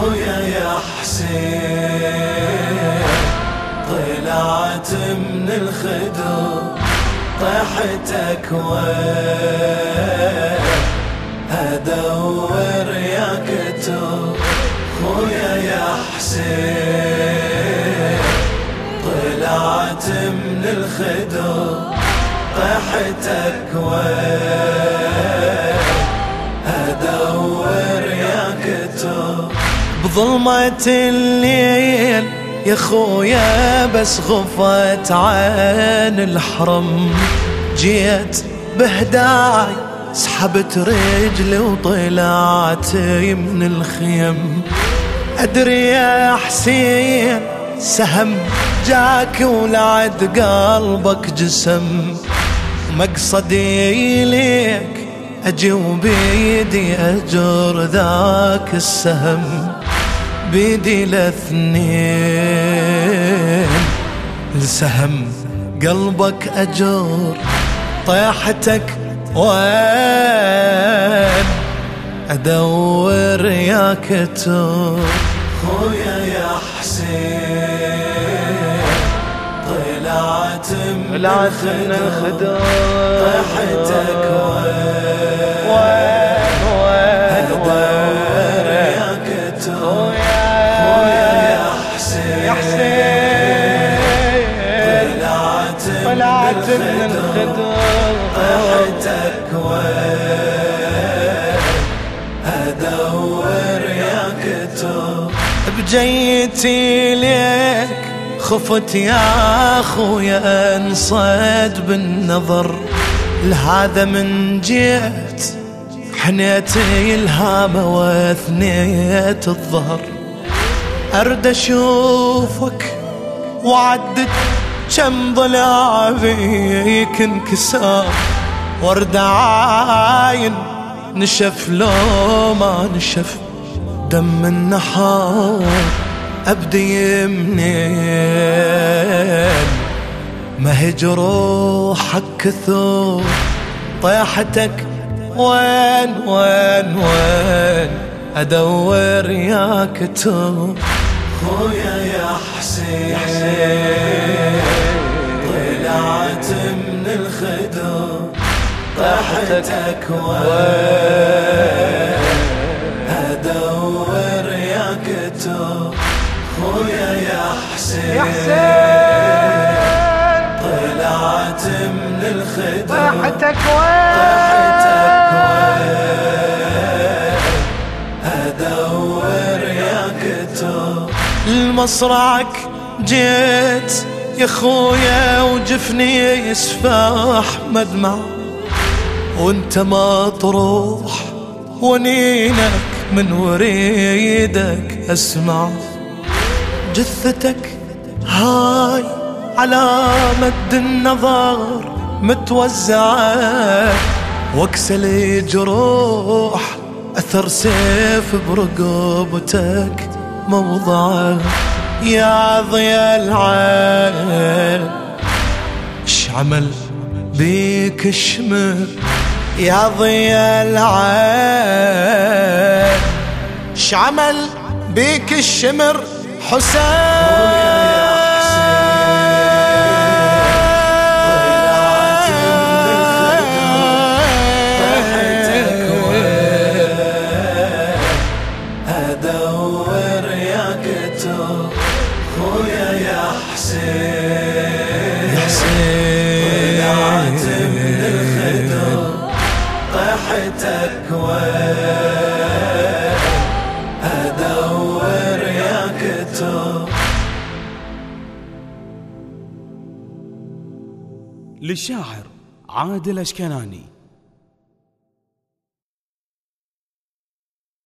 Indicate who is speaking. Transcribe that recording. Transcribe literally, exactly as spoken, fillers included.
Speaker 1: خويا يا حسين طلعت من الخدود طيحتك وين ادور يا كتب خويا يا حسين طلعت من الخدود طيحتك وين ادور يا كتب بظلمة الليل يا خويا بس غفت عن الحرم جيت بهداي سحبت رجلي وطلعت من الخيم أدري يا حسين سهم جاك ولعد قلبك جسم مقصدي ليك أجي وبيدي أجر ذاك السهم بيدي الاثنين السهم قلبك أجر طيحتك وين أدور يا كتب خويا يا حسين طلعت من الخدود طيحتك وين أدور يا كتب خويا يا حسين طلعت من الخدود طيحتك وين أدور يا كتب بجيتي ليك خفت يا خويا انصد بالنظر لهذا من جيت حنيت الهامة واثنيت الظهر أرد أشوفك وعدت كم ضلع بيك انكسار ورد عاين نشف لو ما نشف دم النحار أبدي منين ما هي جروحك كثور طيحتك وين وين وين أدور يا كتب خويا يا حسين طلعت من الخدود طيحتك وين أدور يا كتب خويا يا حسين طلعت من الخدود طيحتك وين أدور يا كتب المصرعك جيت يا خويا وجفني يسفح مدمع وانت مطروح ونينك من وريدك اسمع جثتك هاي على مد النظر متوزعة واكسل جروح اثر سيف برقبتك موضعه يا ضيا العين اش عمل بيك الشمر يا ضيا العين اش عمل بيك الشمر حسين أدور يا كتب خويا يا حسين يا حسين طلعت من الخدود طيحتك وين أدور يا كتب.
Speaker 2: للشاعر عادل أشكناني.